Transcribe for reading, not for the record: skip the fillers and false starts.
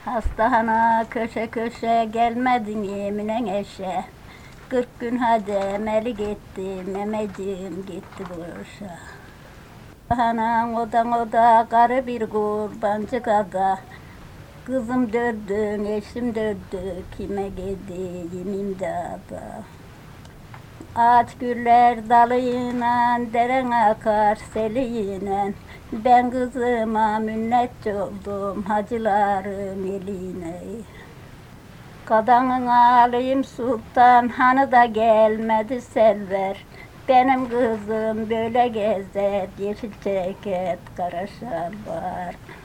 Hastahana köşe köşe gelmedin yeminen eşe. 40 gün hademeli gitti, Memeciğim gitti boşa. Hastahanan oda karı bir kurbancı kada. Kızım dördün, eşim dördü, kime gideyim imdada. Ağaç güller dalıyla, deren akar seliyle. Ben kızıma minnetçi oldum, hacıların eline. Kadanın alayım sultan, hanı da gelmedi selver. Benim kızım böyle gezer, yeşil ceket, kara şal var.